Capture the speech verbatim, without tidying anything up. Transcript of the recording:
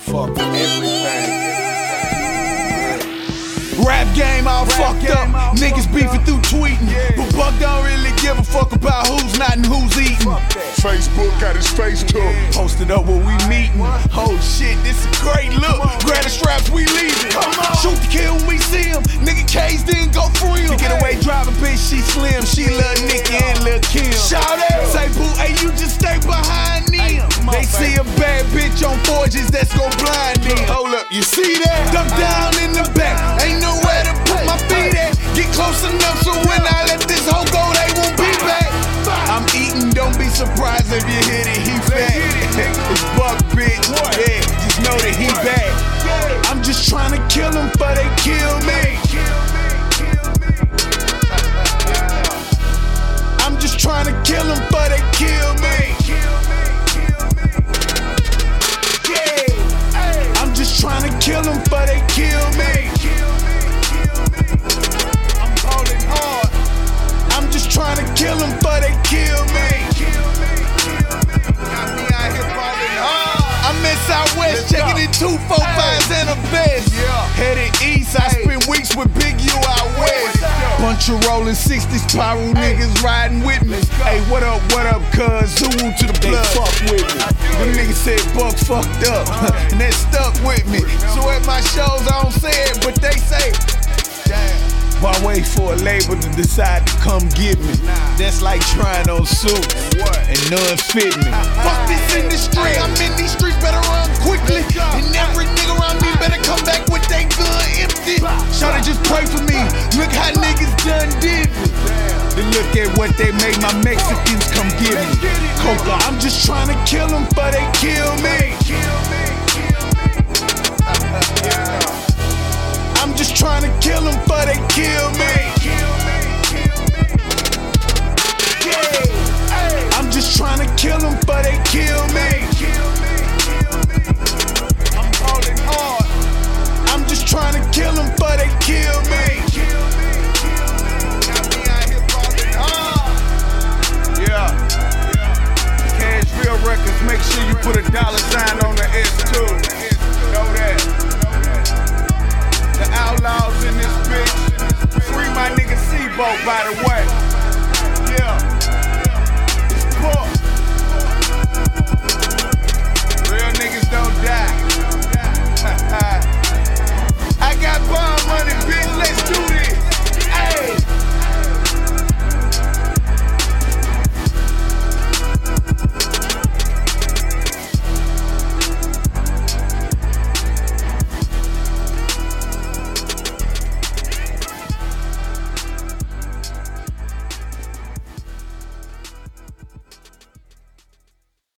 fuck with everything. Rap game all Rap fucked game up, all niggas fucked beefing up. Through tweeting, yeah. But Buck don't really give a fuck about who's not and who's eating. Facebook got his face took. Yeah. Posted up where we meeting. Oh shit, this a great look. Grab the straps, we leaving. Shoot to kill when we see him. Nigga K's didn't go free him. To get away driving, bitch, she slim. She lil' Nicky and lil' Kim. Shout out, say boo, hey, you just stay behind them. They see a bad bitch on forges that's gon' blind them. Hold up, you see that? Duck down in the back, ain't nowhere to put my feet at. Get close enough so when I let this hoe go, they won't be back. I'm eating, don't be surprised if you hit it, he fat. It's Buck, bitch, yeah, just know that he back. I'm just trying to kill him, but they kill me. I'm just trying to kill him, but they kill me. I'm just trying to kill him, but they kill me. I'm calling hard. I'm just trying to kill him, but they kill me. Got me out here balling hard. I'm in Southwest, checking in two, four, fives and a vest. Headed east, I spent weeks with Big U out west. Bunch of rolling sixties, pyro niggas riding with me. Hey, what up, what up, cuz? Who to the blood? Fuck with me. Them niggas said Buck fucked up, and that stuck with me. So at my shows, I don't say it, but they say, damn. Why wait for a label to decide to come get me? That's like trying on suits and none fit me. Fuck this industry, I'm in these streets, better run quickly. And every nigga around me better come back with they gun empty. Shawty just pray for me, look how niggas done did me. Then look at what they made my Mexicans come get me. Coca, I'm just trying to kill them, but they kill me. I'm just trying to kill them, but they kill me. I'm just trying to kill them, but they kill me. I'm calling hard. I'm just trying to kill them, but they kill me. Got me out here balling hard. Yeah. Cashville Records, make sure you put a dollar sign on the S too. Know that. The outlaws in this bitch. Free my nigga Seaboat, by the way.